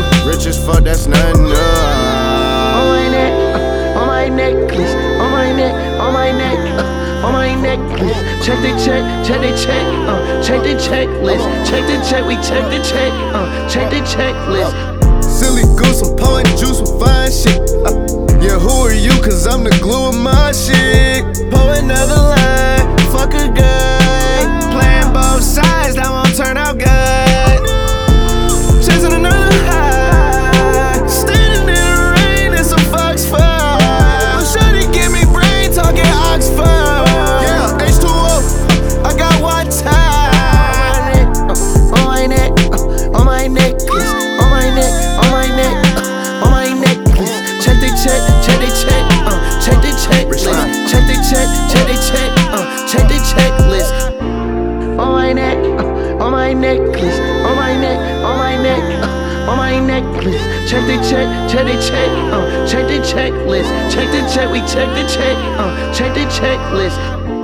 Rich as fuck, that's nothing new. On my neck, on my necklace, on my neck, on my neck, on my necklace. Check the check, check the check, check the checklist. Check the check, we check the check, check the checklist. Silly goose, I'm pouring juice with fine shit. Yeah, who are you? Cause I'm the glue of my shit. Pour another line, fuck a good. Playing both sides, that won't turn out good. Chasing another high, standing in the rain, it's a fox fire. I'm sure they give me brain talking Oxford. Yeah, H2O, I got one time. On my neck, on my necklace, on my neck, on my neck, on my necklace. Check the check, check the check, check the checklist. Check the check, check the check, check the checklist. On my neck, on my necklace, on my neck, on my neck, on my necklace. Check the check, check the check, check the checklist. Check the check, we check the check, check the checklist.